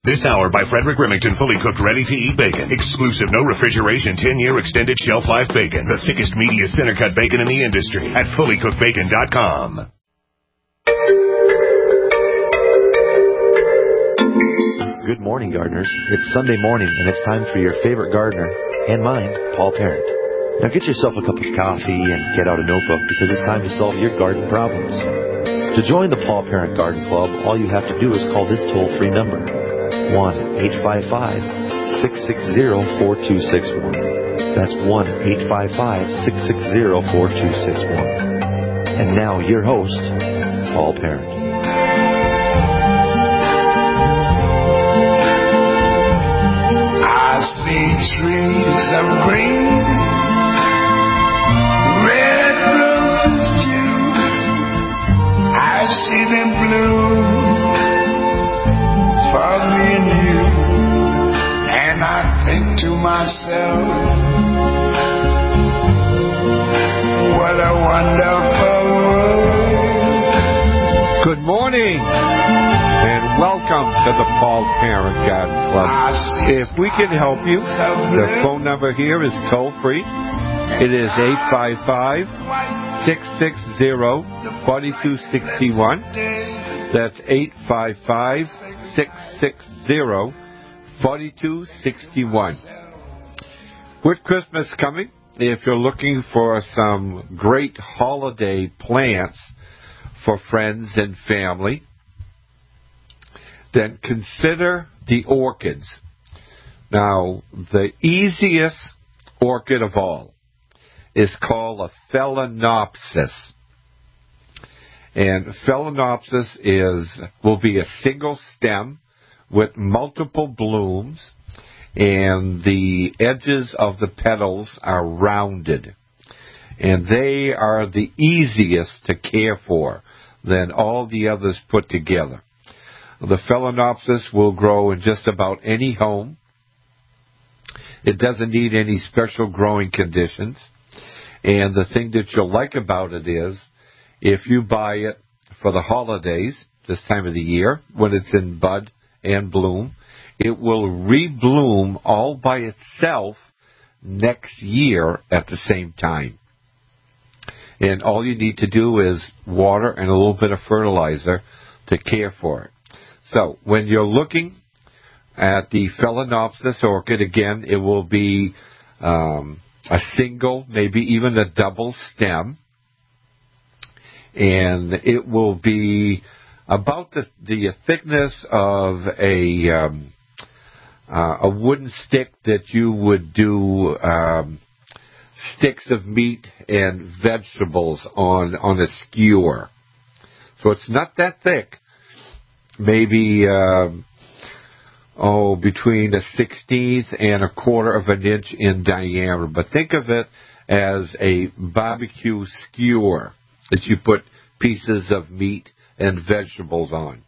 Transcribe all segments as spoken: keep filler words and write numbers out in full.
This hour by Frederick Remington, fully cooked, ready-to-eat bacon. Exclusive, no refrigeration, ten-year extended shelf life bacon. The thickest, meatiest, center-cut bacon in the industry at fully cooked bacon dot com. Good morning, gardeners. It's Sunday morning, and it's time for your favorite gardener, and mine, Paul Parent. Now get yourself a cup of coffee and get out a notebook, because it's time to solve your garden problems. To join the Paul Parent Garden Club, all you have to do is call this toll-free number, one eight five five, six six zero, four two six one. That's one eight five five, six six zero, four two six one. And now, your host, Paul Parent. I see trees of green, red roses too. I see them bloom for me and you, and I think to myself, what a wonderful world. Good morning, and welcome to the Paul Parent Garden Club. If we can help you, the phone number here is toll free. It is eight five five, six six zero, four two six one. That's eight five five, six six zero, four two six one. With Christmas coming, if you're looking for some great holiday plants for friends and family, then consider the orchids. Now, the easiest orchid of all is called a Phalaenopsis. And Phalaenopsis is will be a single stem with multiple blooms, and the edges of the petals are rounded. And they are the easiest to care for than all the others put together. The Phalaenopsis will grow in just about any home. It doesn't need any special growing conditions. And the thing that you'll like about it is, if you buy it for the holidays, this time of the year, when it's in bud and bloom, it will rebloom all by itself next year at the same time. And all you need to do is water and a little bit of fertilizer to care for it. So when you're looking at the Phalaenopsis orchid, again, it will be um, a single, maybe even a double stem. And it will be about the, the thickness of a um, uh, a wooden stick that you would do um, sticks of meat and vegetables on, on a skewer. So it's not that thick. Maybe, uh, oh, between a sixteenth and a quarter of an inch in diameter. But think of it as a barbecue skewer that you put pieces of meat and vegetables on.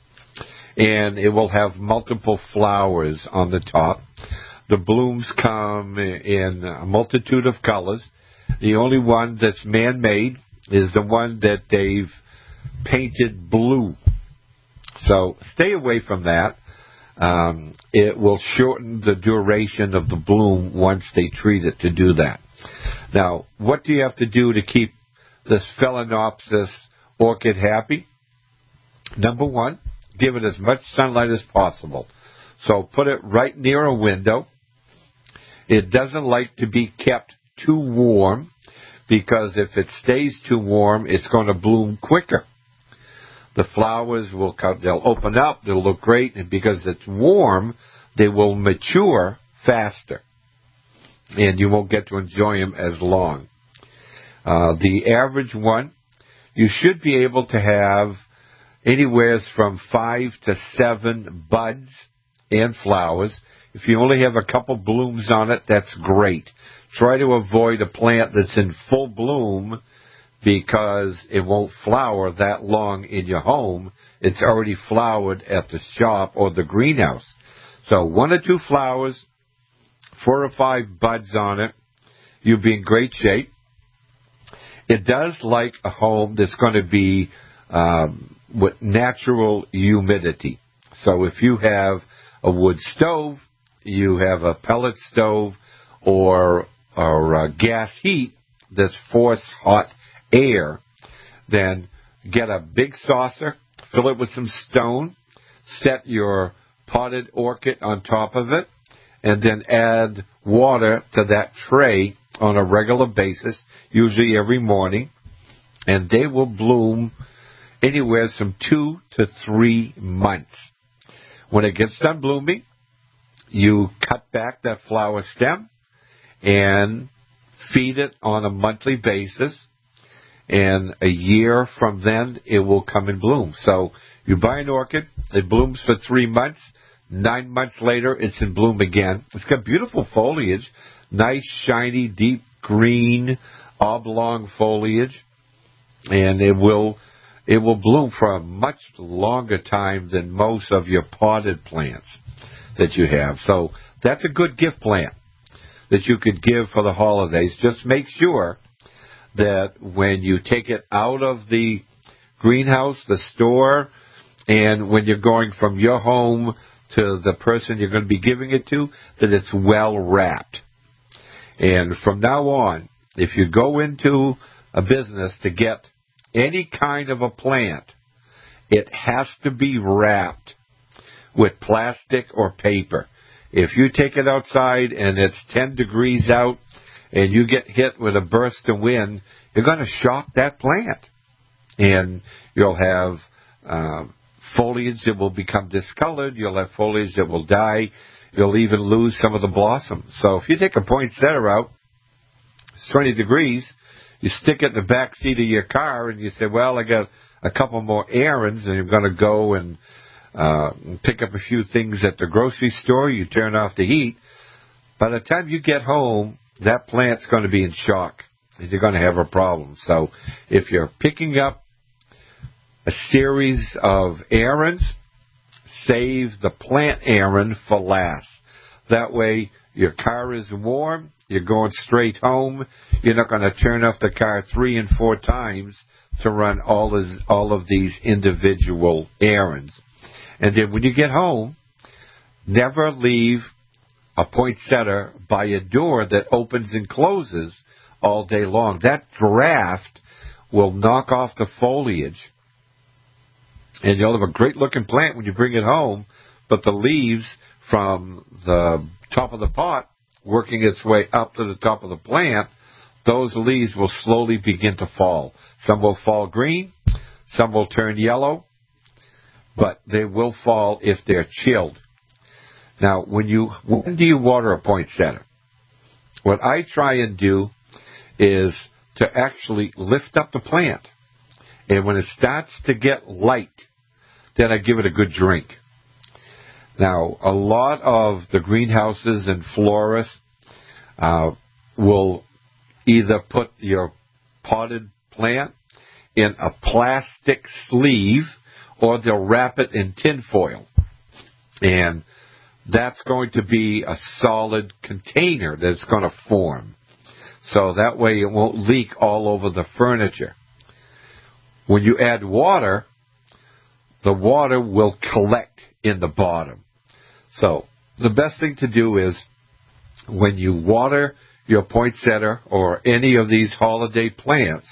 And it will have multiple flowers on the top. The blooms come in a multitude of colors. The only one that's man-made is the one that they've painted blue. So stay away from that. Um, it will shorten the duration of the bloom once they treat it to do that. Now, what do you have to do to keep this Phalaenopsis orchid happy? Number one, give it as much sunlight as possible. So put it right near a window. It doesn't like to be kept too warm, because if it stays too warm, it's going to bloom quicker. The flowers will come, they'll open up, they'll look great, and because it's warm, they will mature faster. And you won't get to enjoy them as long. Uh, the average one, you should be able to have anywhere from five to seven buds and flowers. If you only have a couple blooms on it, that's great. Try to avoid a plant that's in full bloom, because it won't flower that long in your home. It's already flowered at the shop or the greenhouse. So one or two flowers, four or five buds on it, you'll be in great shape. It does like a home that's going to be um, with natural humidity. So if you have a wood stove, you have a pellet stove, or, or uh, gas heat that's forced hot air, then get a big saucer, fill it with some stone, set your potted orchid on top of it, and then add water to that tray on a regular basis, usually every morning, and they will bloom anywhere from two to three months. When it gets done blooming, you cut back that flower stem and feed it on a monthly basis, and a year from then it will come and bloom. So you buy an orchid, it blooms for three months, nine months later it's in bloom again. It's got beautiful foliage, nice, shiny, deep green, oblong foliage, and it will it will bloom for a much longer time than most of your potted plants that you have. So that's a good gift plant that you could give for the holidays. Just make sure that when you take it out of the greenhouse, the store, and when you're going from your home to the person you're going to be giving it to, that it's well wrapped. And from now on, if you go into a business to get any kind of a plant, it has to be wrapped with plastic or paper. If you take it outside and it's ten degrees out and you get hit with a burst of wind, you're going to shock that plant. And you'll have uh, foliage that will become discolored. You'll have foliage that will die. You'll even lose some of the blossoms. So if you take a poinsettia out, it's twenty degrees, you stick it in the back seat of your car and you say, well, I got a couple more errands and you're going to go and uh, pick up a few things at the grocery store. You turn off the heat. By the time you get home, that plant's going to be in shock and you're going to have a problem. So if you're picking up a series of errands, save the plant errand for last. That way your car is warm, you're going straight home, you're not going to turn off the car three and four times to run all, this, all of these individual errands. And then when you get home, never leave a poinsettia by a door that opens and closes all day long. That draft will knock off the foliage, and you'll have a great-looking plant when you bring it home, but the leaves from the top of the pot working its way up to the top of the plant, those leaves will slowly begin to fall. Some will fall green, some will turn yellow, but they will fall if they're chilled. Now, when you when do you water a poinsettia? What I try and do is to actually lift up the plant, and when it starts to get light, then I give it a good drink. Now, a lot of the greenhouses and florists uh, will either put your potted plant in a plastic sleeve or they'll wrap it in tin foil. And that's going to be a solid container that's going to form. So that way it won't leak all over the furniture. When you add water, the water will collect in the bottom. So the best thing to do is when you water your poinsettia or any of these holiday plants,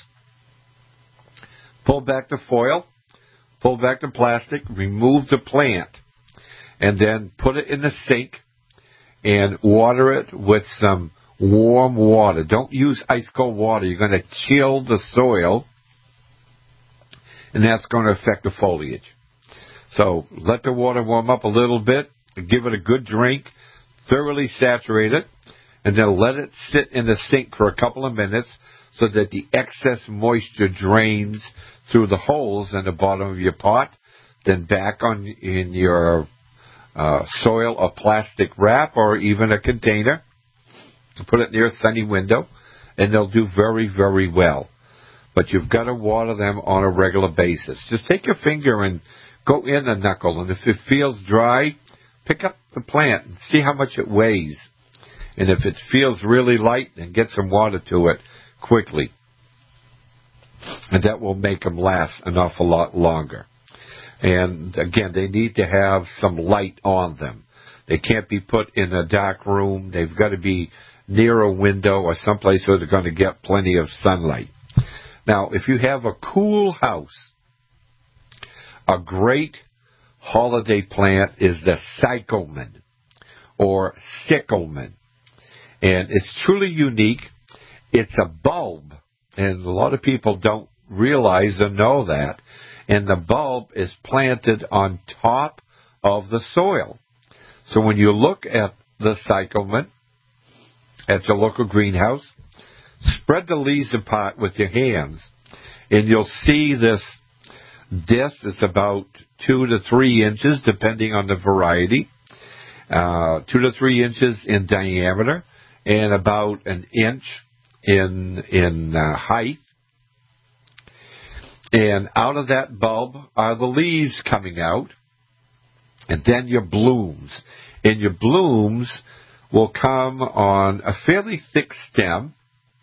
pull back the foil, pull back the plastic, remove the plant, and then put it in the sink and water it with some warm water. Don't use ice cold water. You're going to chill the soil, and that's going to affect the foliage. So let the water warm up a little bit, give it a good drink, thoroughly saturate it, and then let it sit in the sink for a couple of minutes so that the excess moisture drains through the holes in the bottom of your pot, then back on in your uh, soil or plastic wrap or even a container. Put it near a sunny window, and they'll do very, very well. But you've got to water them on a regular basis. Just take your finger and go in a knuckle, and if it feels dry, pick up the plant and see how much it weighs. And if it feels really light, then get some water to it quickly. And that will make them last an awful lot longer. And again, they need to have some light on them. They can't be put in a dark room. They've got to be near a window or someplace where they're going to get plenty of sunlight. Now, if you have a cool house, a great holiday plant is the cyclamen or cyclamen. And it's truly unique. It's a bulb, and a lot of people don't realize or know that. And the bulb is planted on top of the soil. So when you look at the cyclamen at your local greenhouse, spread the leaves apart with your hands, and you'll see this disc is about two to three inches, depending on the variety, uh, two to three inches in diameter, and about an inch in in uh, height. And out of that bulb are the leaves coming out, and then your blooms. And your blooms will come on a fairly thick stem,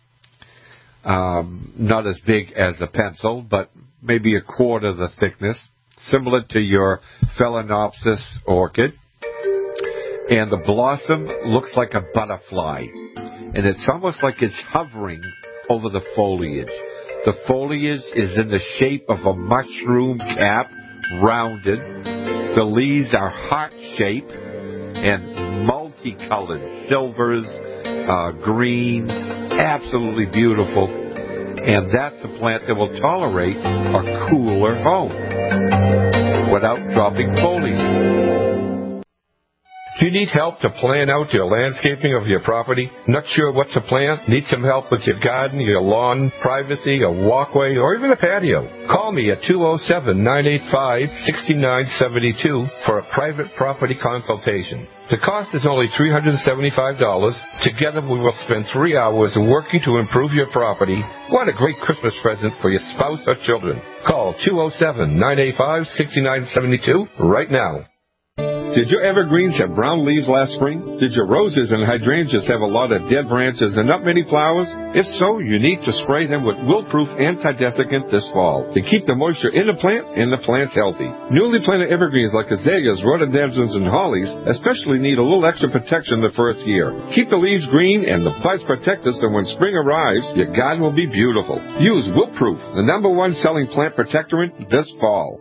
um, not as big as a pencil, but maybe a quarter the thickness, similar to your Phalaenopsis orchid. And the blossom looks like a butterfly, and it's almost like it's hovering over the foliage. The foliage is in the shape of a mushroom cap, rounded. The leaves are heart-shaped and multicolored, silvers, uh, greens, absolutely beautiful. And that's a plant that will tolerate a cooler home without dropping foliage. Do you need help to plan out your landscaping of your property? Not sure what to plant? Need some help with your garden, your lawn, privacy, a walkway, or even a patio? Call me at two oh seven, nine eight five, six nine seven two for a private property consultation. The cost is only three hundred seventy-five dollars. Together we will spend three hours working to improve your property. What a great Christmas present for your spouse or children. Call two oh seven, nine eight five, six nine seven two right now. Did your evergreens have brown leaves last spring? Did your roses and hydrangeas have a lot of dead branches and not many flowers? If so, you need to spray them with Wilt-Proof Anti-Desiccant this fall to keep the moisture in the plant and the plants healthy. Newly planted evergreens like azaleas, rhododendrons, and hollies especially need a little extra protection the first year. Keep the leaves green and the buds protected so when spring arrives, your garden will be beautiful. Use Wilt-Proof, the number one selling plant protectorant this fall.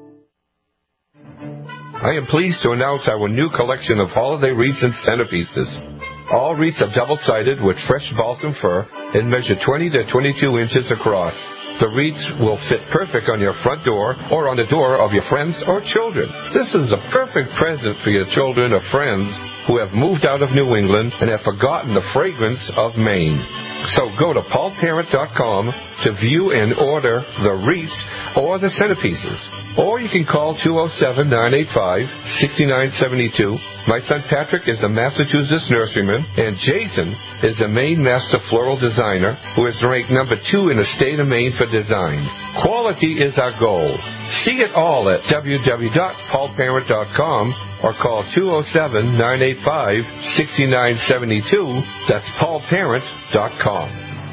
I am pleased to announce our new collection of holiday wreaths and centerpieces. All wreaths are double-sided with fresh balsam fir and measure twenty to twenty-two inches across. The wreaths will fit perfect on your front door or on the door of your friends or children. This is a perfect present for your children or friends who have moved out of New England and have forgotten the fragrance of Maine. So go to paul parent dot com to view and order the wreaths or the centerpieces. Or you can call two oh seven, nine eight five, six nine seven two. My son Patrick is a Massachusetts nurseryman, and Jason is a Maine Master Floral Designer who is ranked number two in the state of Maine for design. Quality is our goal. See it all at w w w dot paul parent dot com or call two oh seven, nine eight five, six nine seven two. That's paul parent dot com.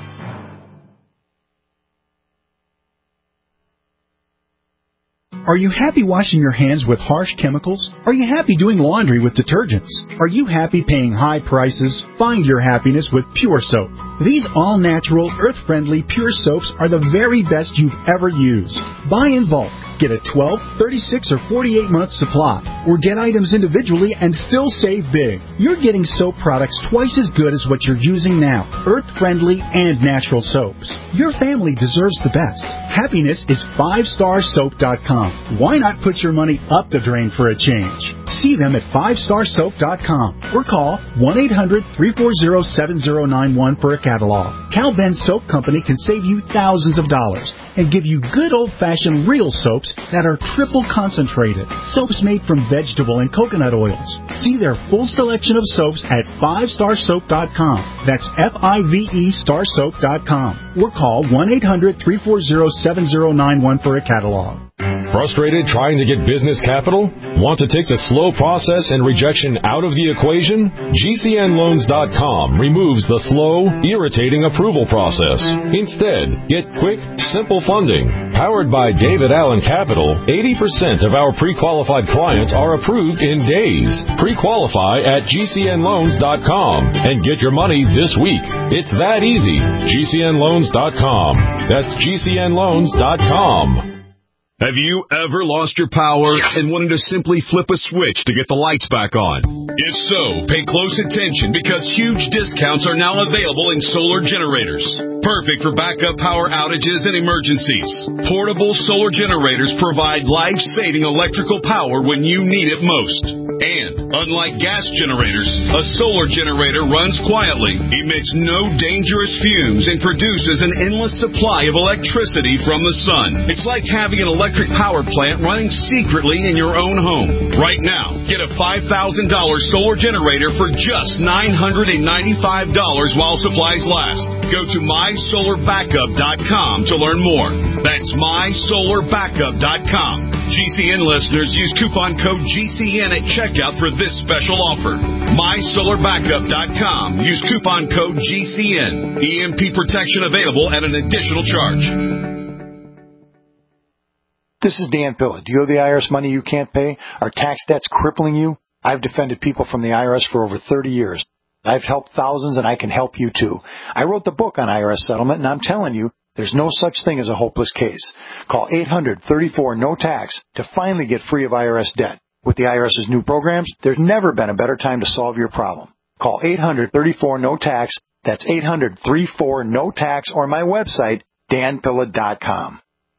Are you happy washing your hands with harsh chemicals? Are you happy doing laundry with detergents? Are you happy paying high prices? Find your happiness with Pure Soap. These all-natural, earth-friendly Pure Soaps are the very best you've ever used. Buy in bulk. Get a twelve, thirty-six, or forty-eight month supply, or get items individually and still save big. You're getting soap products twice as good as what you're using now, earth-friendly and natural soaps. Your family deserves the best. Happiness is five star soap dot com. Why not put your money up the drain for a change? See them at five star soap dot com or call one eight hundred, three four zero, seven zero nine one for a catalog. Cal Ben Soap Company can save you thousands of dollars and give you good old-fashioned real soaps that are triple concentrated. Soaps made from vegetable and coconut oils. See their full selection of soaps at five star soap dot com. That's F I V E star soap dot com. Or call one eight hundred, three four zero, seven zero nine one for a catalog. Frustrated trying to get business capital? Want to take the slow process and rejection out of the equation? G C N loans dot com removes the slow, irritating approval process. Instead, get quick, simple funding. Powered by David Allen Capital, eighty percent of our pre-qualified clients are approved in days. Pre-qualify at G C N loans dot com and get your money this week. It's that easy. G C N loans dot com. That's G C N loans dot com. Have you ever lost your power and wanted to simply flip a switch to get the lights back on? If so, pay close attention because huge discounts are now available in solar generators. Perfect for backup power outages and emergencies. Portable solar generators provide life-saving electrical power when you need it most. And, unlike gas generators, a solar generator runs quietly, emits no dangerous fumes, and produces an endless supply of electricity from the sun. It's like having an electric Electric power plant running secretly in your own home. Right now, get a five thousand dollars solar generator for just nine hundred ninety-five dollars while supplies last. Go to my solar backup dot com to learn more. That's my solar backup dot com. G C N listeners use coupon code G C N at checkout for this special offer. my solar backup dot com. Use coupon code G C N. E M P protection available at an additional charge. This is Dan Pilla. Do you owe the I R S money you can't pay? Are tax debts crippling you? I've defended people from the I R S for over thirty years. I've helped thousands, and I can help you too. I wrote the book on I R S settlement, and I'm telling you, there's no such thing as a hopeless case. Call eight hundred thirty-four no tax to finally get free of I R S debt. With the IRS's new programs, there's never been a better time to solve your problem. Call eight hundred thirty-four no tax. That's eight hundred thirty-four no tax, or my website, dan pilla dot com.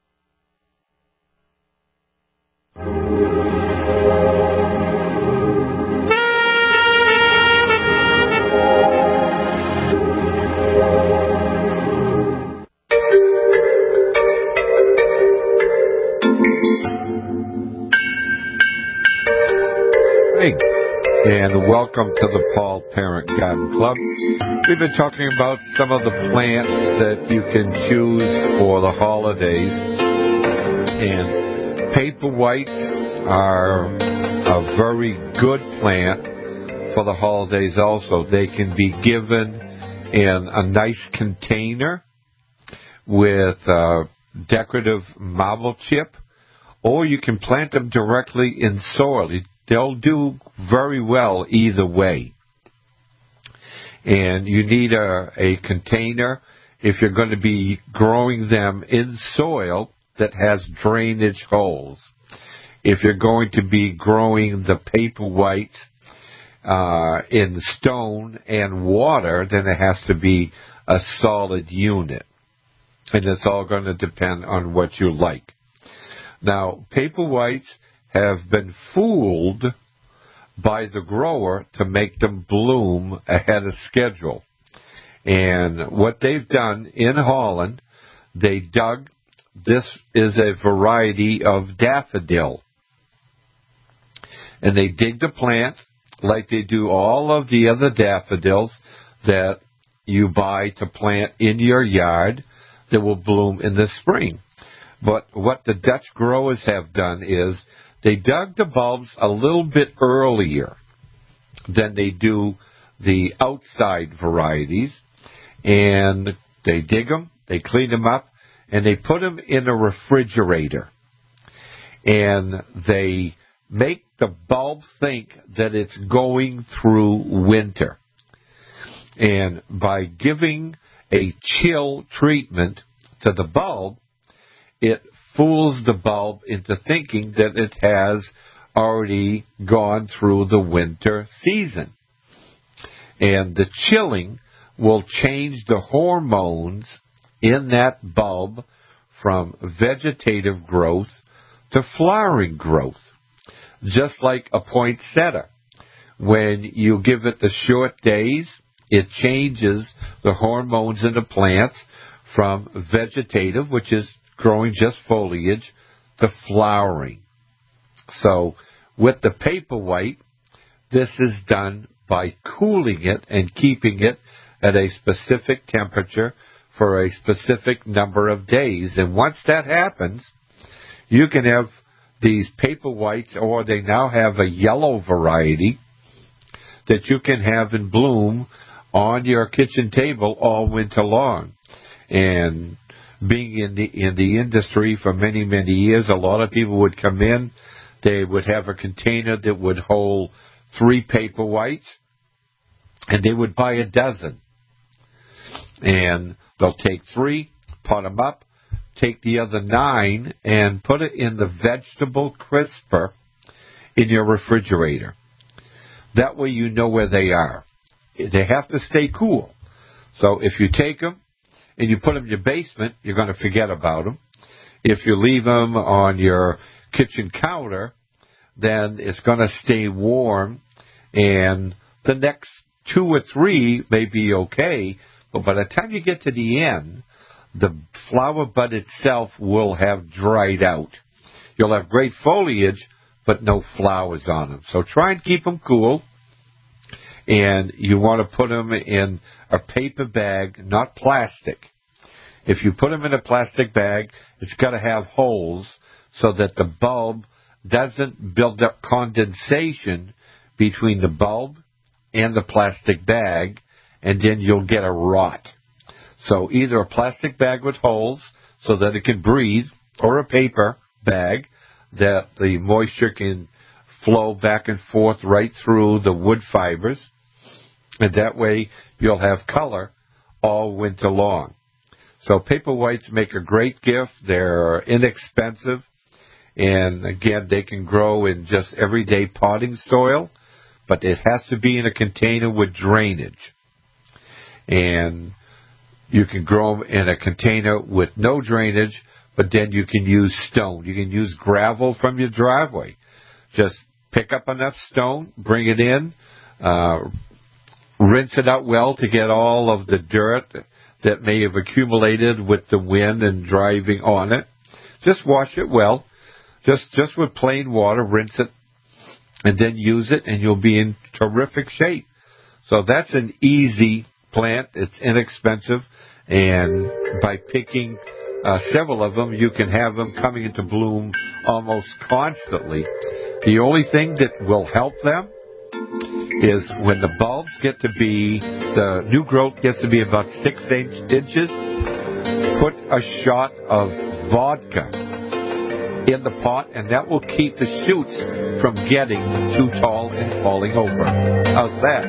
And welcome to the Paul Parent Garden Club. We've been talking about some of the plants that you can choose for the holidays. And paper whites are a very good plant for the holidays also. They can be given in a nice container with a decorative marble chip, or you can plant them directly in soil. They'll do very well either way. And you need a, a container if you're going to be growing them in soil that has drainage holes. If you're going to be growing the paper white uh, in stone and water, then it has to be a solid unit. And it's all going to depend on what you like. Now, paper whites have been fooled by the grower to make them bloom ahead of schedule. And what they've done in Holland, they dug, this is a variety of daffodil. And they dig the plant like they do all of the other daffodils that you buy to plant in your yard that will bloom in the spring. But what the Dutch growers have done is they dug the bulbs a little bit earlier than they do the outside varieties, and they dig them, they clean them up, and they put them in a refrigerator. And they make the bulb think that it's going through winter. And by giving a chill treatment to the bulb, it fools the bulb into thinking that it has already gone through the winter season. And the chilling will change the hormones in that bulb from vegetative growth to flowering growth. Just like a poinsettia. When you give it the short days, it changes the hormones in the plants from vegetative, which is growing just foliage, to flowering. So with the paper white, this is done by cooling it and keeping it at a specific temperature for a specific number of days. And once that happens, you can have these paper whites, or they now have a yellow variety that you can have in bloom on your kitchen table all winter long. And being in the in the industry for many, many years, a lot of people would come in. They would have a container that would hold three paper whites, and they would buy a dozen. And they'll take three, pot them up, take the other nine, and put it in the vegetable crisper in your refrigerator. That way you know where they are. They have to stay cool. So if you take them and you put them in your basement, you're going to forget about them. If you leave them on your kitchen counter, then it's going to stay warm, and the next two or three may be okay, but by the time you get to the end, the flower bud itself will have dried out. You'll have great foliage, but no flowers on them. So try and keep them cool, and you want to put them in a paper bag, not plastic. If you put them in a plastic bag, it's got to have holes so that the bulb doesn't build up condensation between the bulb and the plastic bag, and then you'll get a rot. So either a plastic bag with holes so that it can breathe, or a paper bag that the moisture can flow back and forth right through the wood fibers, and that way you'll have color all winter long. So paper whites make a great gift. They're inexpensive, and again, they can grow in just everyday potting soil, but it has to be in a container with drainage. And you can grow them in a container with no drainage, but then you can use stone. You can use gravel from your driveway. Just pick up enough stone, bring it in, uh, rinse it out well to get all of the dirt that may have accumulated with the wind and driving on it. Just wash it well. Just just with plain water, rinse it, and then use it, and you'll be in terrific shape. So that's an easy plant. It's inexpensive, and by picking uh, several of them, you can have them coming into bloom almost constantly. The only thing that will help them is when the bulbs get to be, the new growth gets to be about six inches, put a shot of vodka in the pot, and that will keep the shoots from getting too tall and falling over. How's that?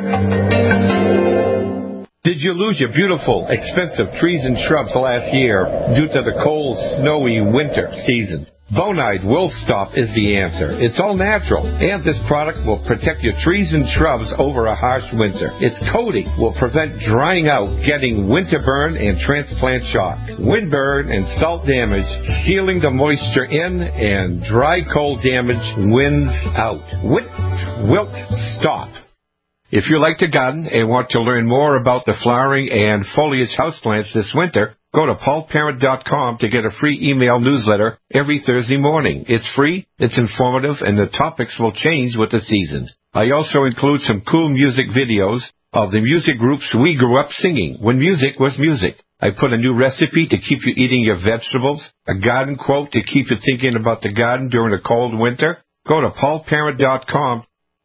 Did you lose your beautiful, expensive trees and shrubs last year due to the cold, snowy winter season? Bonide Will Stop is the answer. It's all natural, and this product will protect your trees and shrubs over a harsh winter. Its coating will prevent drying out, getting winter burn and transplant shock, wind burn and salt damage, sealing the moisture in, and dry cold damage winds out. Wilt, wilt, stop. If you like to garden and want to learn more about the flowering and foliage houseplants this winter, go to paul parent dot com to get a free email newsletter every Thursday morning. It's free, it's informative, and the topics will change with the seasons. I also include some cool music videos of the music groups we grew up singing when music was music. I put a new recipe to keep you eating your vegetables, a garden quote to keep you thinking about the garden during a cold winter. Go to paul parent dot com.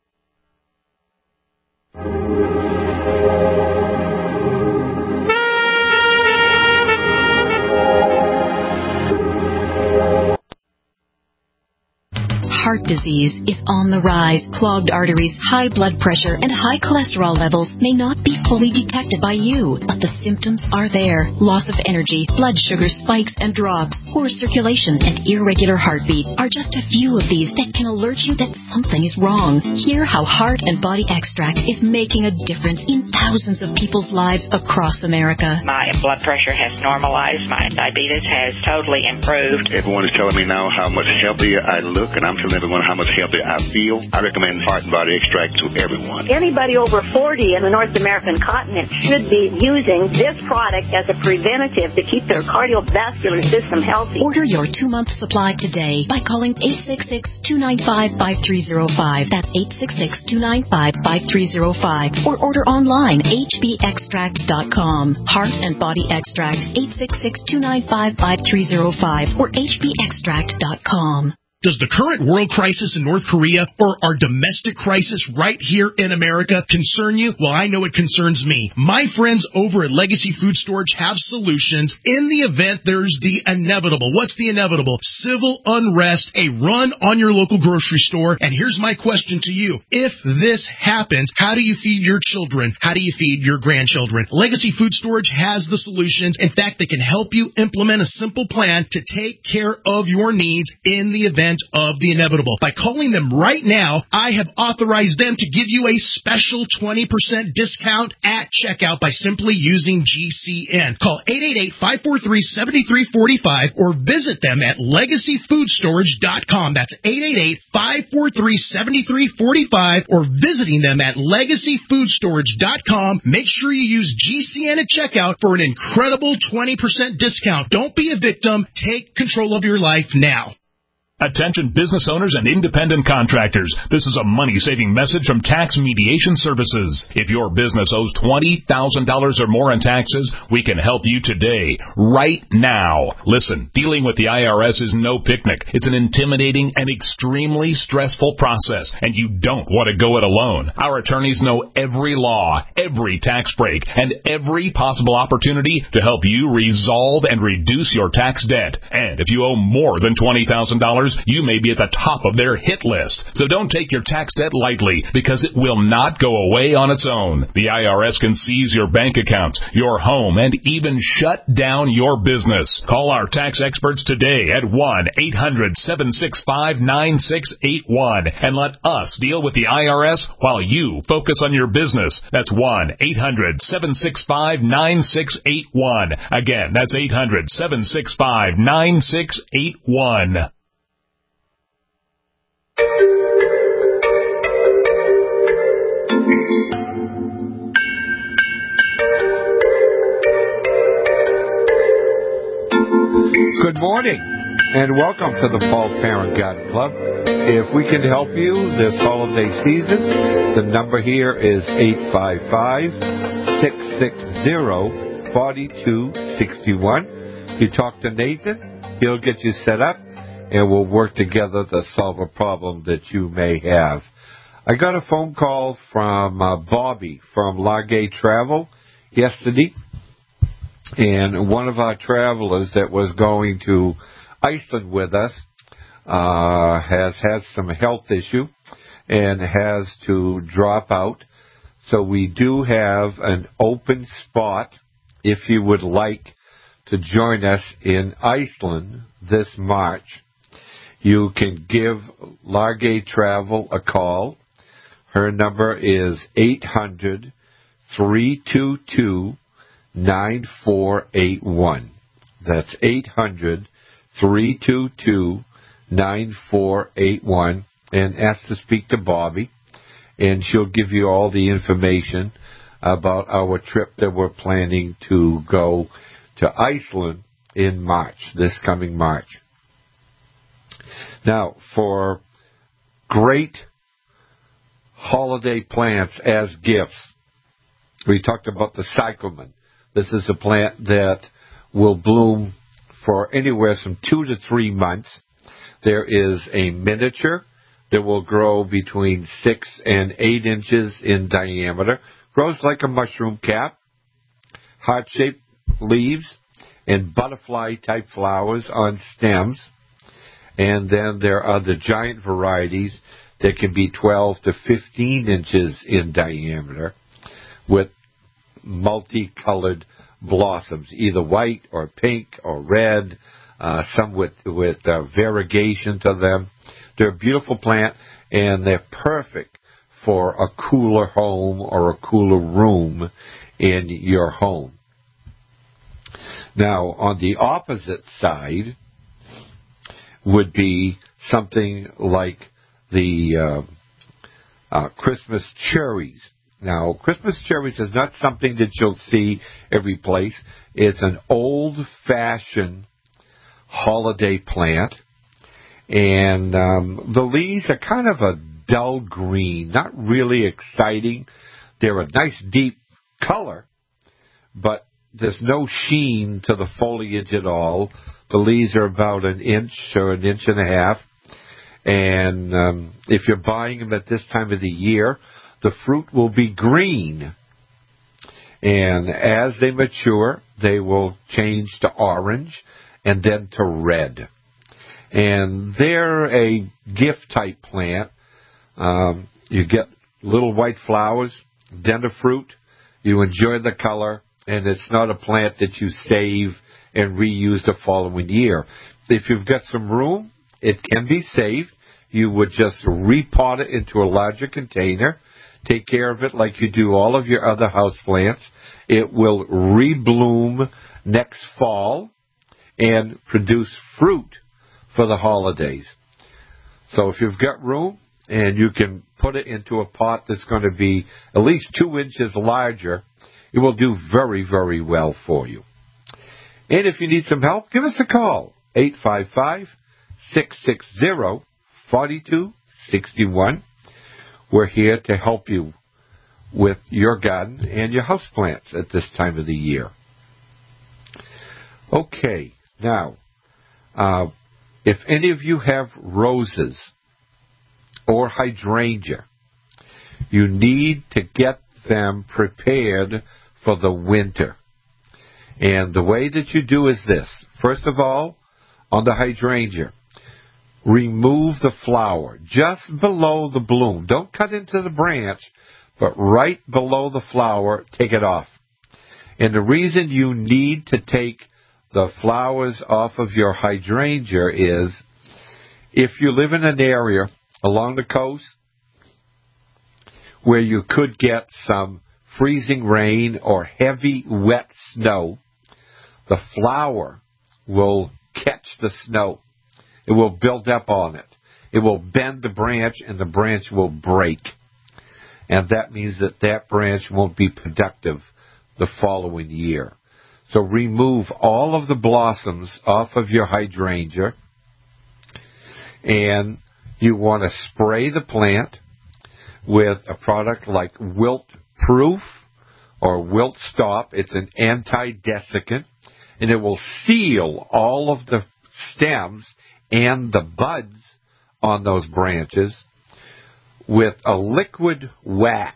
Heart disease is on the rise. Clogged arteries, high blood pressure, and high cholesterol levels may not be fully detected by you, but the symptoms are there. Loss of energy, blood sugar spikes and drops, poor circulation, and irregular heartbeat are just a few of these that can alert you that something is wrong. Hear how Heart and Body Extract is making a difference in thousands of people's lives across America. My blood pressure has normalized. My diabetes has totally improved. Everyone is telling me now how much healthier I look, and I'm telling everyone how much healthier I feel. I recommend Heart and Body Extract to everyone. Anybody over forty in the North American continent should be using this product as a preventative to keep their cardiovascular system healthy. Order your two-month supply today by calling eight six six, two nine five, five three zero five. That's eight six six, two nine five, five three zero five. Or order online, h b extract dot com. Heart and Body Extract, eight six six, two nine five, five three zero five or h b extract dot com. Does the current world crisis in North Korea or our domestic crisis right here in America concern you? Well, I know it concerns me. My friends over at Legacy Food Storage have solutions in the event there's the inevitable. What's the inevitable? Civil unrest, a run on your local grocery store. And here's my question to you. If this happens, how do you feed your children? How do you feed your grandchildren? Legacy Food Storage has the solutions. In fact, they can help you implement a simple plan to take care of your needs in the event of the inevitable. By calling them right now, I have authorized them to give you a special twenty percent discount at checkout by simply using G C N. Call eight eight eight, five four three, seven three four five or visit them at legacy food storage dot com. That's eight eight eight, five four three, seven three four five or visiting them at legacy food storage dot com. Make sure you use G C N at checkout for an incredible twenty percent discount. Don't be a victim. Take control of your life now. Attention business owners and independent contractors. This is a money-saving message from Tax Mediation Services. If your business owes twenty thousand dollars or more in taxes, we can help you today, right now. Listen, dealing with the I R S is no picnic. It's an intimidating and extremely stressful process, and you don't want to go it alone. Our attorneys know every law, every tax break, and every possible opportunity to help you resolve and reduce your tax debt. And if you owe more than twenty thousand dollars, you may be at the top of their hit list. So don't take your tax debt lightly, because it will not go away on its own. The I R S can seize your bank accounts, your home, and even shut down your business. Call our tax experts today at one eight hundred, seven six five, nine six eight one and let us deal with the I R S while you focus on your business. That's one eight hundred, seven six five, nine six eight one. Again, that's eight hundred, seven six five, nine six eight one. Good morning, and welcome to the Paul Parent Garden Club. If we can help you this holiday season, the number here is eight five five, six six zero, four two six one. You talk to Nathan, he'll get you set up, and we'll work together to solve a problem that you may have. I got a phone call from uh, Bobby from Largay Travel yesterday. And one of our travelers that was going to Iceland with us uh, has had some health issue and has to drop out. So we do have an open spot if you would like to join us in Iceland this March. You can give Largay Travel a call. Her number is eight hundred, three two two, nine four eight one. That's eight hundred, three two two, nine four eight one. And ask to speak to Bobby, and she'll give you all the information about our trip that we're planning to go to Iceland in March, this coming March. Now, for great holiday plants as gifts, we talked about the cyclamen. This is a plant that will bloom for anywhere from two to three months. There is a miniature that will grow between six and eight inches in diameter. Grows like a mushroom cap, heart-shaped leaves, and butterfly-type flowers on stems. And then there are the giant varieties that can be twelve to fifteen inches in diameter with multicolored blossoms, either white or pink or red, uh, some with, with uh, variegation to them. They're a beautiful plant, and they're perfect for a cooler home or a cooler room in your home. Now, on the opposite side would be something like the uh, uh, Christmas cherries. Now, Christmas cherries is not something that you'll see every place. It's an old-fashioned holiday plant. And um, the leaves are kind of a dull green, not really exciting. They're a nice deep color, but there's no sheen to the foliage at all. The leaves are about an inch or an inch and a half. And um, if you're buying them at this time of the year, the fruit will be green. And as they mature, they will change to orange and then to red. And they're a gift-type plant. Um, you get little white flowers, then the fruit. You enjoy the color, and it's not a plant that you save and reuse the following year. If you've got some room, it can be saved. You would just repot it into a larger container. Take care of it like you do all of your other house plants. It will rebloom next fall and produce fruit for the holidays. So if you've got room and you can put it into a pot that's going to be at least two inches larger, it will do very, very well for you. And if you need some help, give us a call, eight five five, six six zero, four two six one. We're here to help you with your garden and your houseplants at this time of the year. Okay, now, uh, if any of you have roses or hydrangea, you need to get them prepared for the winter. And the way that you do is this. First of all, on the hydrangea, remove the flower just below the bloom. Don't cut into the branch, but right below the flower, take it off. And the reason you need to take the flowers off of your hydrangea is if you live in an area along the coast where you could get some freezing rain or heavy wet snow, the flower will catch the snow. It will build up on it. It will bend the branch, and the branch will break. And that means that that branch won't be productive the following year. So remove all of the blossoms off of your hydrangea, and you want to spray the plant with a product like Wilt Proof or Wilt Stop. It's an anti-desiccant, and it will seal all of the stems and the buds on those branches with a liquid wax.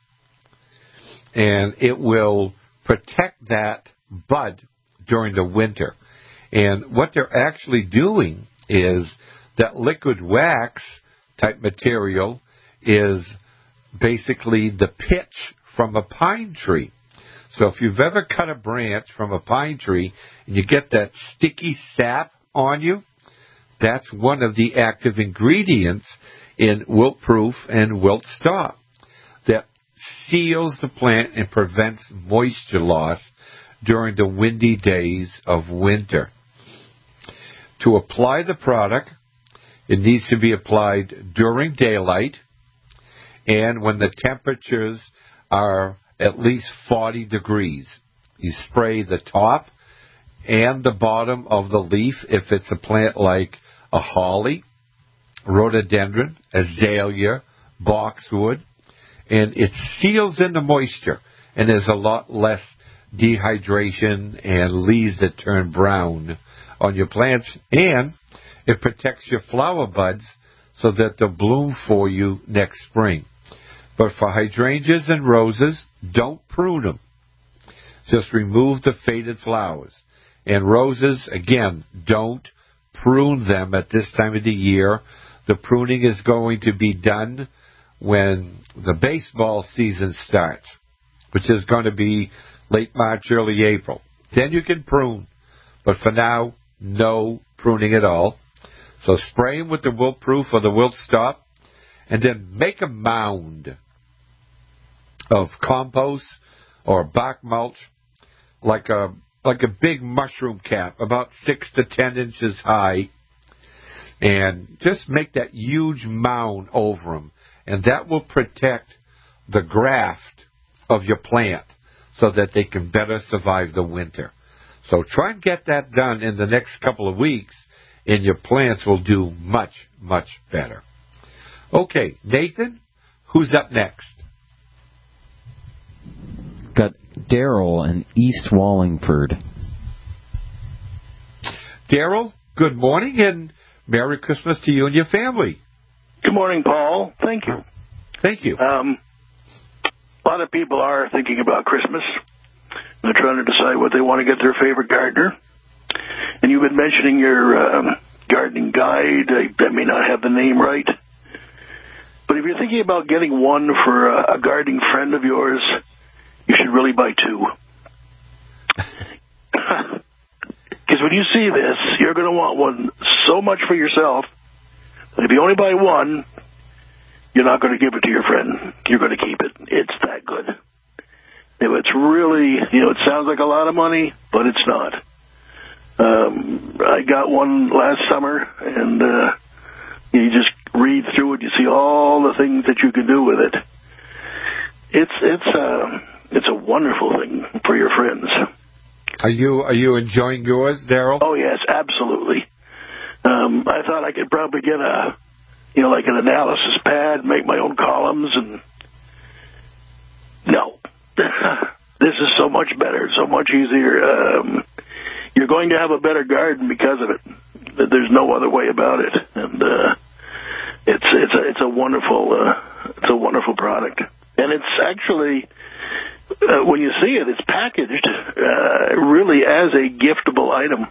And it will protect that bud during the winter. And what they're actually doing is that liquid wax type material is basically the pitch from a pine tree. So if you've ever cut a branch from a pine tree and you get that sticky sap on you, that's one of the active ingredients in Wilt Proof and Wilt Stop that seals the plant and prevents moisture loss during the windy days of winter. To apply the product, it needs to be applied during daylight and when the temperatures are at least forty degrees. You spray the top and the bottom of the leaf if it's a plant like a holly, rhododendron, azalea, boxwood, and it seals in the moisture, and there's a lot less dehydration and leaves that turn brown on your plants, and it protects your flower buds so that they'll bloom for you next spring. But for hydrangeas and roses, don't prune them. Just remove the faded flowers. And roses, again, don't prune them at this time of the year. The pruning is going to be done when the baseball season starts, which is going to be late March, early April. Then you can prune. But for now, no pruning at all. So spray them with the Wilt Proof or the Wilt Stop, and then make a mound of compost or bark mulch, like a like a big mushroom cap, about six to ten inches high, and just make that huge mound over them, and that will protect the graft of your plant so that they can better survive the winter. So try and get that done in the next couple of weeks, and your plants will do much, much better. Okay, Nathan, who's up next? Got Daryl in East Wallingford. Daryl, good morning, and Merry Christmas to you and your family. Good morning, Paul. Thank you. Thank you. Um, a lot of people are thinking about Christmas. They're trying to decide what they want to get their favorite gardener. And you've been mentioning your um, gardening guide. I, I may not have the name right. But if you're thinking about getting one for a, a gardening friend of yours, you should really buy two. Because when you see this, you're going to want one so much for yourself that if you only buy one, you're not going to give it to your friend. You're going to keep it. It's that good. It's really, you know, it sounds like a lot of money, but it's not. Um, I got one last summer, and uh, you just read through it. You see all the things that you can do with it. It's it's uh, it's a wonderful thing for your friends. Are you are you enjoying yours, Daryl? Oh yes, absolutely. Um, I thought I could probably get a, you know, like an analysis pad, make my own columns, and no, this is so much better, so much easier. Um, you're going to have a better garden because of it. There's no other way about it, and uh, it's it's a it's a wonderful uh, it's a wonderful product, and it's actually. Uh, when you see it, it's packaged uh, really as a giftable item.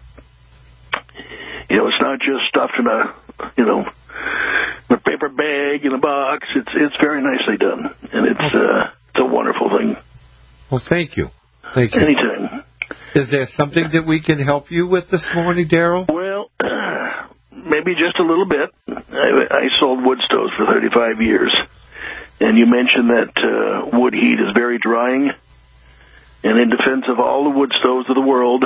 You know, it's not just stuffed in a, you know, a paper bag in a box. It's it's very nicely done, and it's uh, it's a wonderful thing. Well, thank you. Thank you. Anytime. Is there something that we can help you with this morning, Daryl? Well, uh, maybe just a little bit. I, I sold wood stoves for thirty-five years. And you mentioned that uh, wood heat is very drying. And in defense of all the wood stoves of the world,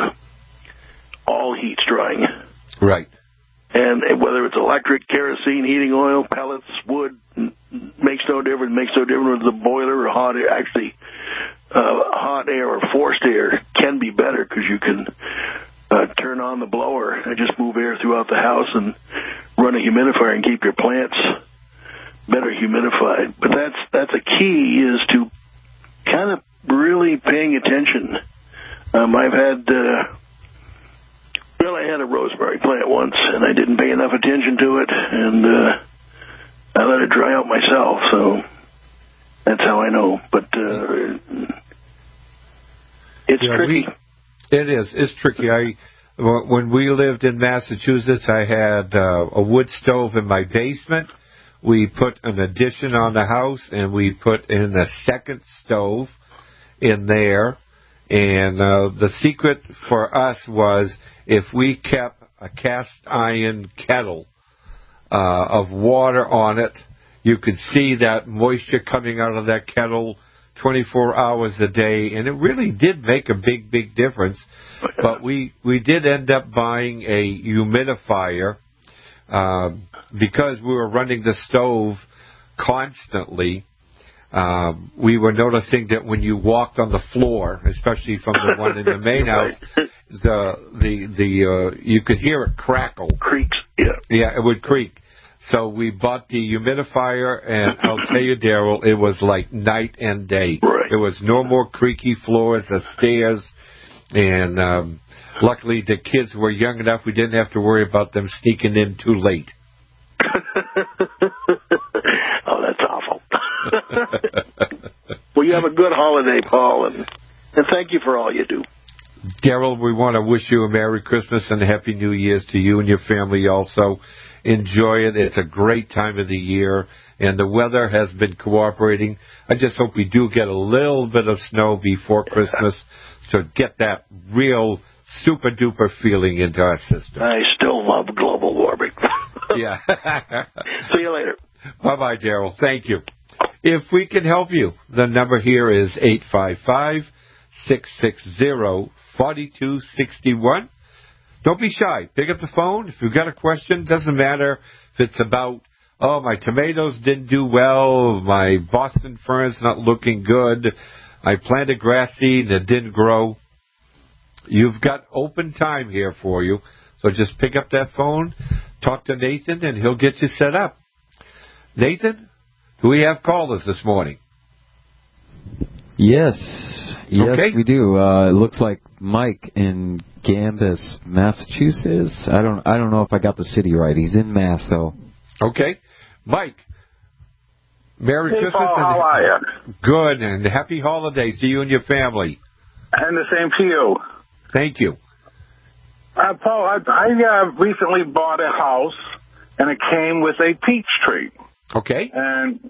all heat's drying. Right. And whether it's electric, kerosene, heating oil, pellets, wood, makes no difference. Makes no difference whether the boiler or hot air. Actually, uh, hot air or forced air can be better because you can uh, turn on the blower and just move air throughout the house and run a humidifier and keep your plants better humidified. But that's that's a key, is to kind of really paying attention. Um, I've had, uh, well, I had a rosemary plant once, and I didn't pay enough attention to it, and uh, I let it dry out myself, so that's how I know. But uh, it's yeah, tricky. We, it is. It's tricky. I when we lived in Massachusetts, I had uh, a wood stove in my basement. We put an addition on the house, and we put in a second stove in there. And uh, the secret for us was if we kept a cast iron kettle uh, of water on it, you could see that moisture coming out of that kettle twenty-four hours a day. And it really did make a big, big difference. But we, we did end up buying a humidifier. Um, because we were running the stove constantly, um, we were noticing that when you walked on the floor, especially from the one in the main house, the the the uh, you could hear it crackle. Creaks, yeah. Yeah, it would creak. So we bought the humidifier, and I'll tell you, Daryl, it was like night and day. Right. There was no more creaky floors or stairs, and um, luckily, the kids were young enough we didn't have to worry about them sneaking in too late. Oh, that's awful. Well, you have a good holiday, Paul, and, and thank you for all you do. Daryl, we want to wish you a Merry Christmas and a Happy New Year's to you and your family also. Enjoy it. It's a great time of the year, and the weather has been cooperating. I just hope we do get a little bit of snow before Christmas to get that real super duper feeling into our system. I still love global warming. Yeah. See you later. Bye-bye, Daryl. Thank you. If we can help you, the number here is eight five five, six six zero, four two six one. Don't be shy. Pick up the phone. If you've got a question, doesn't matter if it's about, oh, my tomatoes didn't do well, my Boston fern's not looking good, I planted grass seed and it didn't grow. You've got open time here for you. So just pick up that phone, talk to Nathan, and he'll get you set up. Nathan, do we have callers this morning? Yes. Yes, okay. we do. Uh, it looks like Mike in Gambus, Massachusetts. I don't I don't know if I got the city right. He's in Mass, though. Okay. Mike, Merry hey, Christmas. Paul, and how are you? Good, and happy holidays to you and your family. And the same to you. Thank you. Uh, Paul, I, I uh, recently bought a house, and it came with a peach tree. Okay. And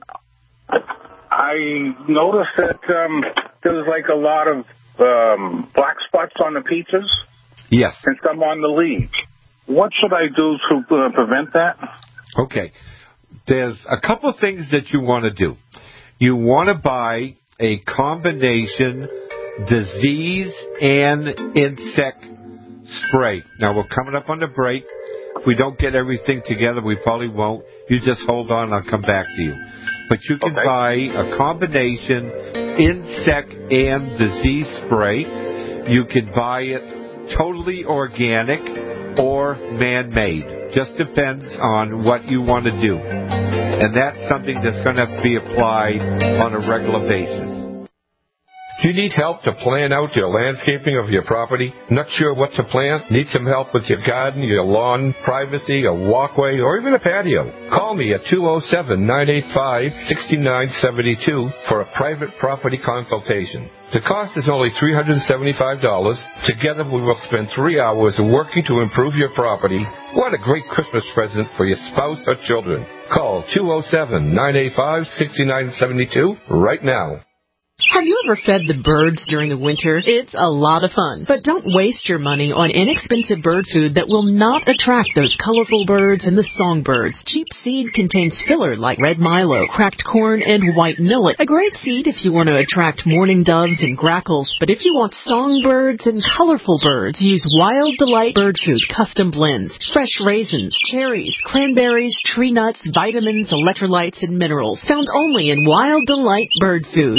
I noticed that um, there was like a lot of um, black spots on the peaches. Yes. And some on the leaves. What should I do to uh, prevent that? Okay. There's a couple of things that you want to do. You want to buy a combination disease and insect spray. Now, we're coming up on the break. If we don't get everything together, we probably won't. You just hold on, I'll come back to you. But you can okay. buy a combination insect and disease spray. You can buy it totally organic or man-made. Just depends on what you want to do. And that's something that's going to be applied on a regular basis. Do you need help to plan out your landscaping of your property? Not sure what to plant? Need some help with your garden, your lawn, privacy, a walkway, or even a patio? Call me at two oh seven, nine eight five, six nine seven two for a private property consultation. The cost is only three hundred seventy-five dollars. Together we will spend three hours working to improve your property. What a great Christmas present for your spouse or children. Call two oh seven, nine eight five, six nine seven two right now. Have you ever fed the birds during the winter? It's a lot of fun. But don't waste your money on inexpensive bird food that will not attract those colorful birds and the songbirds. Cheap seed contains filler like red milo, cracked corn, and white millet. A great seed if you want to attract mourning doves and grackles. But if you want songbirds and colorful birds, use Wild Delight Bird Food Custom Blends. Fresh raisins, cherries, cranberries, tree nuts, vitamins, electrolytes, and minerals. Found only in Wild Delight Bird Food.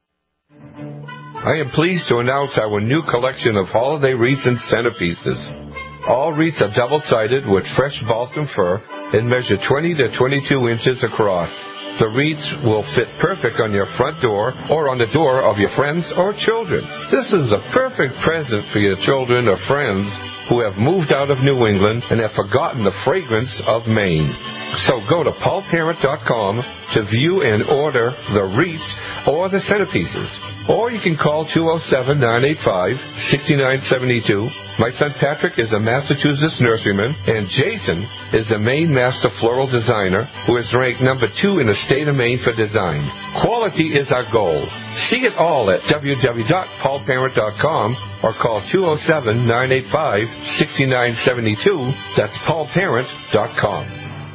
I am pleased to announce our new collection of holiday wreaths and centerpieces. All wreaths are double-sided with fresh balsam fir and measure twenty to twenty-two inches across. The wreaths will fit perfect on your front door or on the door of your friends or children. This is a perfect present for your children or friends who have moved out of New England and have forgotten the fragrance of Maine. So go to paul parent dot com to view and order the wreaths or the centerpieces. Or you can call two oh seven, nine eight five, six nine seven two. My son Patrick is a Massachusetts nurseryman, and Jason is a Maine Master Floral Designer who is ranked number two in the state of Maine for design. Quality is our goal. See it all at w w w dot paul parent dot com or call two oh seven, nine eight five, six nine seven two. That's paul parent dot com.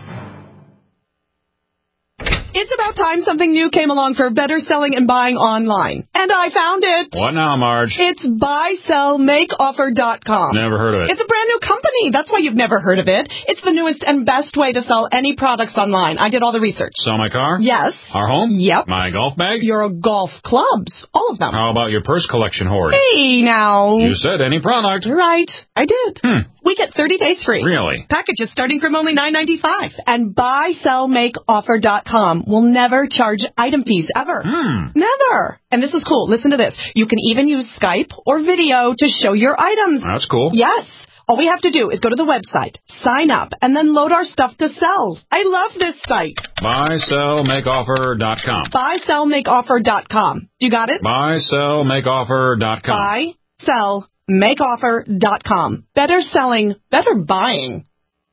It's about time something new came along for better selling and buying online. And I found it. What now, Marge? It's buy sell make offer dot com. Never heard of it. It's a brand new company. That's why you've never heard of it. It's the newest and best way to sell any products online. I did all the research. Sell my car? Yes. Our home? Yep. My golf bag? Your golf clubs. All of them. How about your purse collection hoard? Hey, now. You said any product. You're right. I did. Hmm. We get thirty days free. Really? Packages starting from only nine ninety-five. And buy sell make offer dot com will never charge item fees ever. Hmm. Never. And this is cool. Listen to this. You can even use Skype or video to show your items. That's cool. Yes. All we have to do is go to the website, sign up, and then load our stuff to sell. I love this site. buy sell make offer dot com. buy sell make offer dot com. You got it? buy sell make offer dot com. buy sell make offer dot com. Better selling, better buying.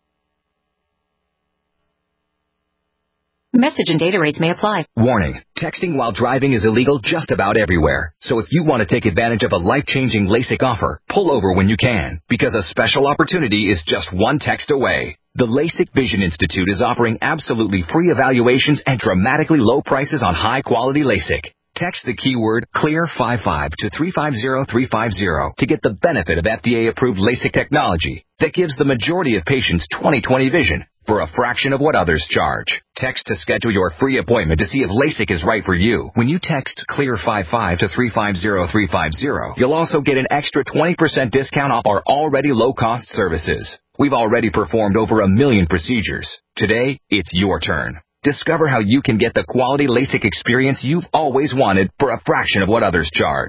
Message and data rates may apply. Warning, texting while driving is illegal just about everywhere. So if you want to take advantage of a life-changing LASIK offer, pull over when you can, because a special opportunity is just one text away. The LASIK Vision Institute is offering absolutely free evaluations and dramatically low prices on high-quality LASIK. Text the keyword clear five five to three five zero three five zero to get the benefit of F D A-approved LASIK technology that gives the majority of patients twenty twenty vision for a fraction of what others charge. Text to schedule your free appointment to see if LASIK is right for you. When you text clear five five to three five zero three five zero, you'll also get an extra twenty percent discount off our already low-cost services. We've already performed over a million procedures. Today, it's your turn. Discover how you can get the quality LASIK experience you've always wanted for a fraction of what others charge.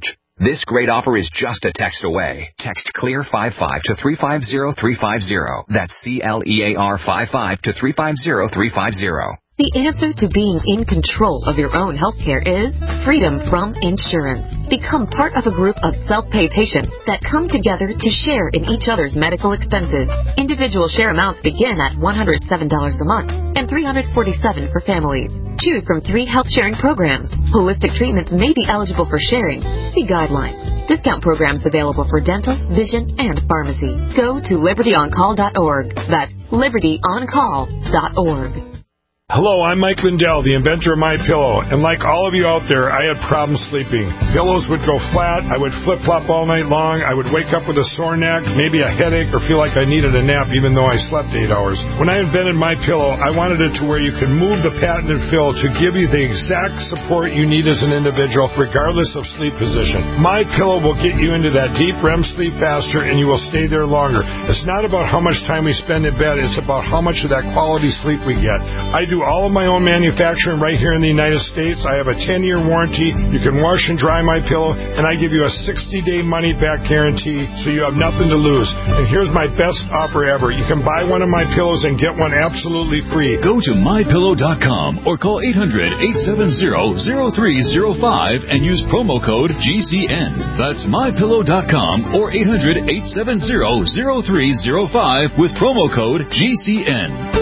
This great offer is just a text away. Text CLEAR five five to three five zero three five zero. That's C L E A R five five to three five zero three five zero. The answer to being in control of your own healthcare is freedom from insurance. Become part of a group of self-pay patients that come together to share in each other's medical expenses. Individual share amounts begin at one hundred seven dollars a month and three hundred forty-seven dollars for families. Choose from three health sharing programs. Holistic treatments may be eligible for sharing. See guidelines. Discount programs available for dental, vision, and pharmacy. Go to liberty on call dot org. That's liberty on call dot org. Hello, I'm Mike Lindell, the inventor of MyPillow, and like all of you out there, I had problems sleeping. Pillows would go flat, I would flip-flop all night long, I would wake up with a sore neck, maybe a headache, or feel like I needed a nap even though I slept eight hours. When I invented MyPillow, I wanted it to where you can move the patented fill to give you the exact support you need as an individual, regardless of sleep position. MyPillow will get you into that deep R E M sleep faster, and you will stay there longer. It's not about how much time we spend in bed, it's about how much of that quality sleep we get. I do all of my own manufacturing right here in the United States. I have a ten-year warranty. You can wash and dry my pillow, and I give you a sixty-day money-back guarantee, so you have nothing to lose. And here's my best offer ever. You can buy one of my pillows and get one absolutely free. Go to my pillow dot com or call eight hundred, eight seven zero, zero three zero five and use promo code G C N. That's my pillow dot com or eight hundred, eight seven zero, zero three zero five with promo code G C N.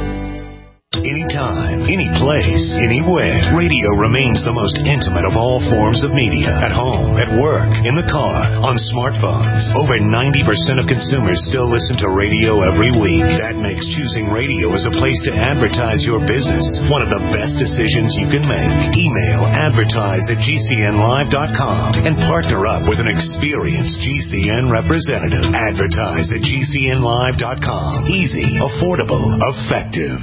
Anytime, any place, anywhere. Radio remains the most intimate of all forms of media. At home, at work, in the car, on smartphones. Over ninety percent of consumers still listen to radio every week. That makes choosing radio as a place to advertise your business one of the best decisions you can make. Email advertise at G C N live dot com and partner up with an experienced G C N representative. Advertise at G C N live dot com. Easy, affordable, effective.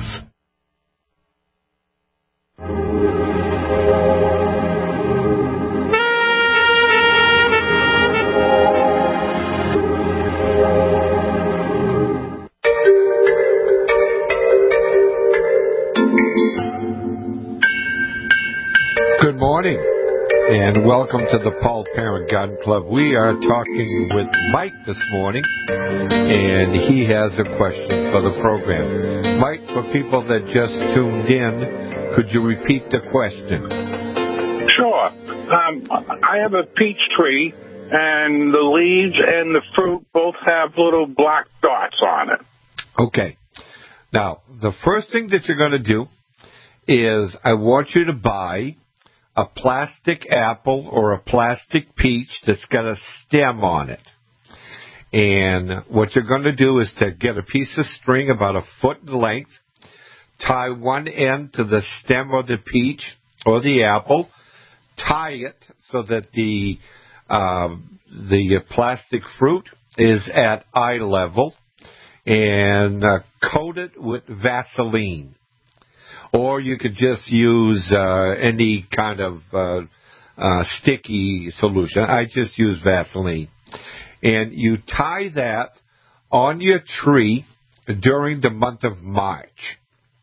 Good morning, and welcome to the Paul Parent Garden Club. We are talking with Mike this morning, and he has a question for the program. Mike, for people that just tuned in, could you repeat the question? Sure. Um, I have a peach tree, and the leaves and the fruit both have little black dots on it. Okay. Now, the first thing that you're going to do is I want you to buy a plastic apple or a plastic peach that's got a stem on it. And what you're going to do is to get a piece of string about a foot in length, tie one end to the stem of the peach or the apple, tie it so that the uh, the plastic fruit is at eye level, and uh, coat it with Vaseline. Or you could just use uh, any kind of uh, uh, sticky solution. I just use Vaseline. And you tie that on your tree during the month of March.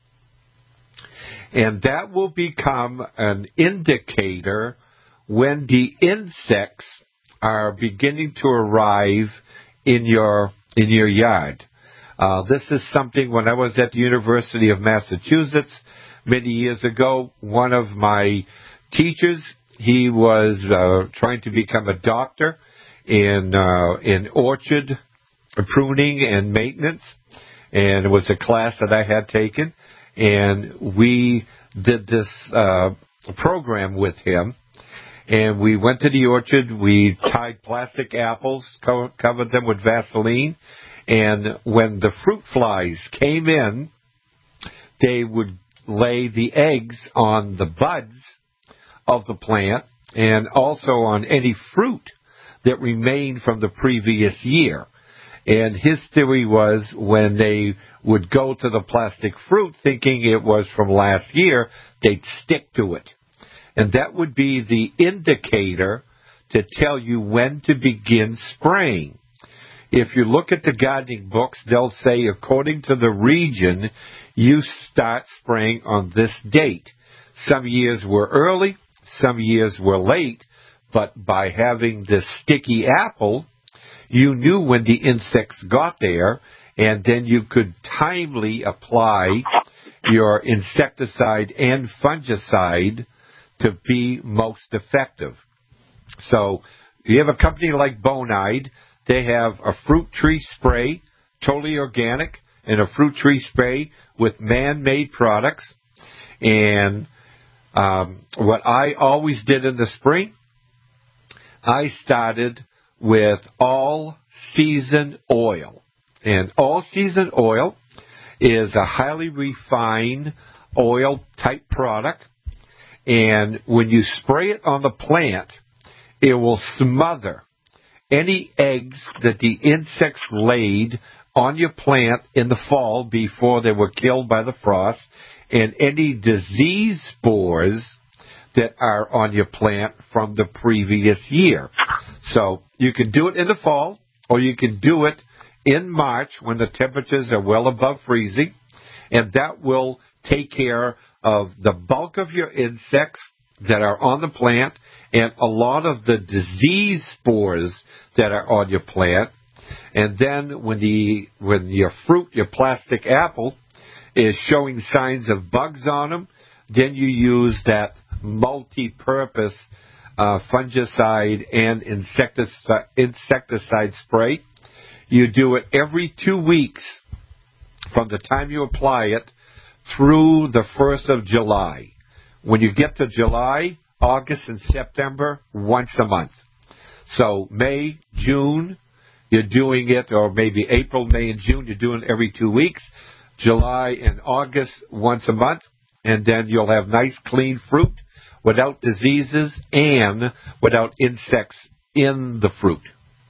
And that will become an indicator when the insects are beginning to arrive in your in your yard. Uh, this is something when I was at the University of Massachusetts many years ago. One of my teachers, he was uh, trying to become a doctor in uh, in orchard pruning and maintenance, and it was a class that I had taken, and we did this uh, program with him. And we went to the orchard, we tied plastic apples, co- covered them with Vaseline, and when the fruit flies came in, they would lay the eggs on the buds of the plant and also on any fruit that remained from the previous year. And his theory was when they would go to the plastic fruit thinking it was from last year, they'd stick to it. And that would be the indicator to tell you when to begin spraying. If you look at the gardening books, they'll say, according to the region, you start spraying on this date. Some years were early, some years were late, But by having this sticky apple, you knew when the insects got there, and then you could timely apply your insecticide and fungicide to be most effective. So you have a company like Bonide. They have a fruit tree spray, totally organic, and a fruit tree spray with man-made products. And um, what I always did in the spring, I started with all-season oil. And all-season oil is a highly refined oil-type product. And when you spray it on the plant, it will smother any eggs that the insects laid on your plant in the fall before they were killed by the frost, and any disease spores that are on your plant from the previous year. So you can do it in the fall, or you can do it in March when the temperatures are well above freezing, and that will take care of the bulk of your insects that are on the plant and a lot of the disease spores that are on your plant. And then when the when your fruit, your plastic apple, is showing signs of bugs on them, then you use that multi-purpose uh, fungicide and insecticide, insecticide spray. You do it every two weeks from the time you apply it through the first of July. When you get to July, August, and September, once a month. So May, June, you're doing it, or maybe April, May, and June, you're doing it every two weeks. July and August, once a month. And then you'll have nice, clean fruit without diseases and without insects in the fruit.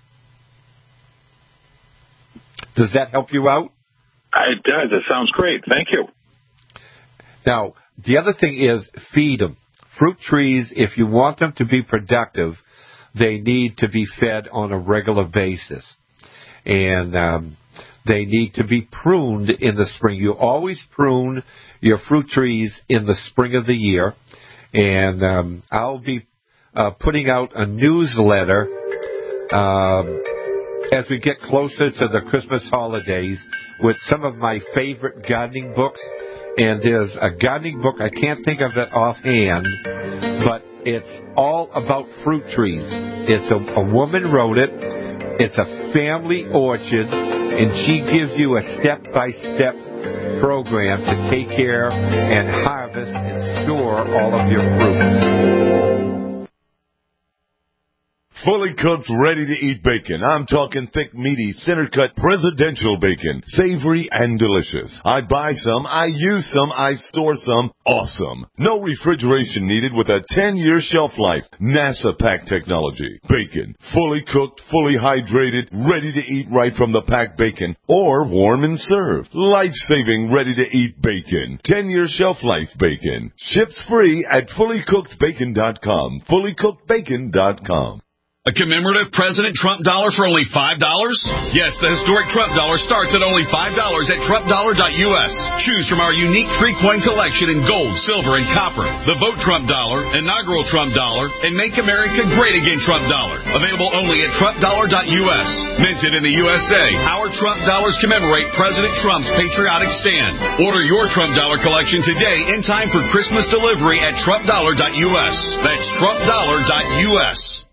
Does that help you out? It does. It sounds great. Thank you. Now, the other thing is feed them. Fruit trees, if you want them to be productive, they need to be fed on a regular basis. And um, they need to be pruned in the spring. You always prune your fruit trees in the spring of the year. And um, I'll be uh, putting out a newsletter um, as we get closer to the Christmas holidays with some of my favorite gardening books. And there's a gardening book, I can't think of it offhand, but it's all about fruit trees. It's a, a woman wrote it. It's a family orchard, and she gives you a step-by-step program to take care and harvest and store all of your fruit. Fully cooked, ready-to-eat bacon. I'm talking thick, meaty, center-cut presidential bacon. Savory and delicious. I buy some, I use some, I store some. Awesome. No refrigeration needed with a ten-year shelf life. NASA pack technology. Bacon. Fully cooked, fully hydrated, ready to eat right from the packed bacon. Or warm and served. Life-saving, ready-to-eat bacon. ten-year shelf life bacon. Ships free at fully cooked bacon dot com. fully cooked bacon dot com. A commemorative President Trump dollar for only five dollars? Yes, the historic Trump dollar starts at only five dollars at trump dollar dot U S. Choose from our unique three-coin collection in gold, silver, and copper. The Vote Trump dollar, inaugural Trump dollar, and Make America Great Again Trump dollar. Available only at trump dollar dot U S. Minted in the U S A, our Trump dollars commemorate President Trump's patriotic stand. Order your Trump dollar collection today in time for Christmas delivery at trump dollar dot U S. That's trump dollar dot U S.